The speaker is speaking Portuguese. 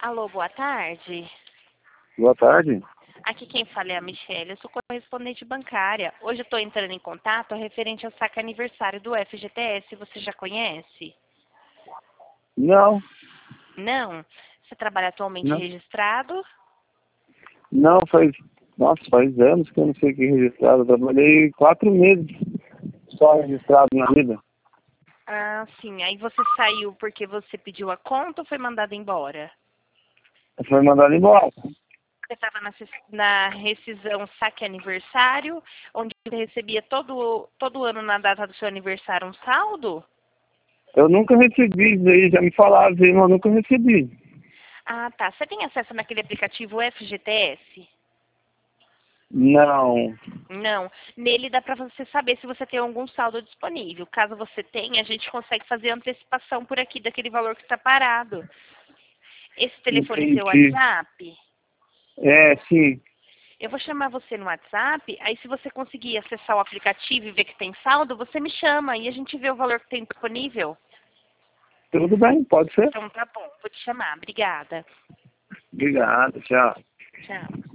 Alô, boa tarde. Boa tarde. Aqui quem fala é a Michelle, eu sou correspondente bancária. Hoje eu estou entrando em contato referente ao saque aniversário do FGTS. Você já conhece? Não, Não? Você trabalha atualmente não, registrado? não, faz anos que eu não sei o que é registrado. Eu trabalhei 4 meses só registrado na vida. Ah, sim. Aí você saiu porque você pediu a conta ou foi mandado embora? Foi mandado embora. Você estava na rescisão saque aniversário, onde você recebia todo ano na data do seu aniversário um saldo? Eu nunca recebi isso aí, já me falaram isso aí, mas eu nunca recebi. Ah, tá. Você tem acesso naquele aplicativo FGTS? Não, Não. Nele dá para você saber se você tem algum saldo disponível. Caso você tenha, a gente consegue fazer antecipação por aqui daquele valor que está parado. Esse telefone é seu entendi. WhatsApp? É, sim. Eu vou chamar você no WhatsApp, aí se você conseguir acessar o aplicativo e ver que tem saldo, você me chama e a gente vê o valor que tem disponível. Tudo bem, pode ser. Então tá bom, vou te chamar. Obrigada. Obrigado, tchau. Tchau.